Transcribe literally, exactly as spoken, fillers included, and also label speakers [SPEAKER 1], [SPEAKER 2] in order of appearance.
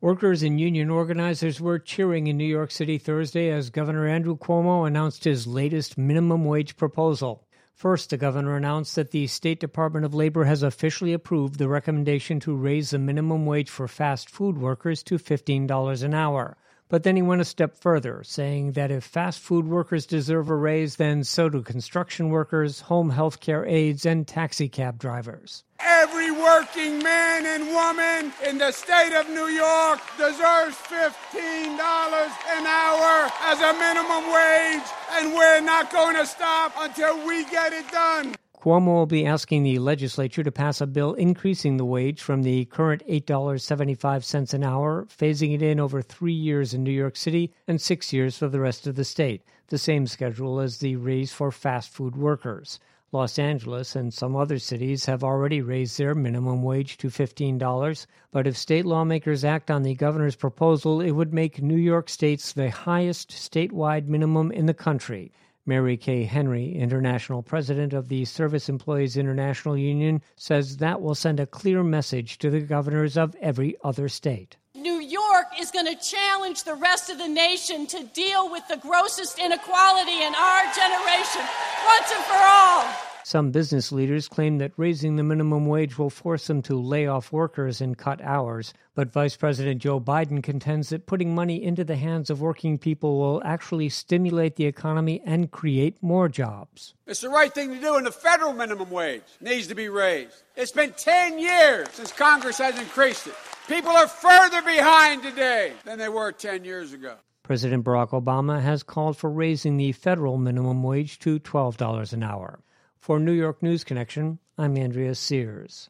[SPEAKER 1] Workers and union organizers were cheering in New York City Thursday as Governor Andrew Cuomo announced his latest minimum wage proposal. First, the governor announced that the State Department of Labor has officially approved the recommendation to raise the minimum wage for fast food workers to fifteen dollars an hour. But then he went a step further, saying that if fast food workers deserve a raise, then so do construction workers, home health care aides, and taxi cab drivers.
[SPEAKER 2] Every working man and woman in the state of New York deserves fifteen dollars an hour as a minimum wage, and we're not going to stop until we get it done.
[SPEAKER 1] Cuomo will be asking the legislature to pass a bill increasing the wage from the current eight dollars and seventy-five cents an hour, phasing it in over three years in New York City and six years for the rest of the state, the same schedule as the raise for fast food workers. Los Angeles and some other cities have already raised their minimum wage to fifteen dollars, but if state lawmakers act on the governor's proposal, it would make New York State's the highest statewide minimum in the country. Mary Kay Henry, international president of the Service Employees International Union, says that will send a clear message to the governors of every other state.
[SPEAKER 3] New York is going to challenge the rest of the nation to deal with the grossest inequality in our generation, once and for all.
[SPEAKER 1] Some business leaders claim that raising the minimum wage will force them to lay off workers and cut hours. But Vice President Joe Biden contends that putting money into the hands of working people will actually stimulate the economy and create more jobs.
[SPEAKER 2] It's the right thing to do, and the federal minimum wage needs to be raised. It's been ten years since Congress has increased it. People are further behind today than they were ten years ago.
[SPEAKER 1] President Barack Obama has called for raising the federal minimum wage to twelve dollars an hour. For New York News Connection, I'm Andrea Sears.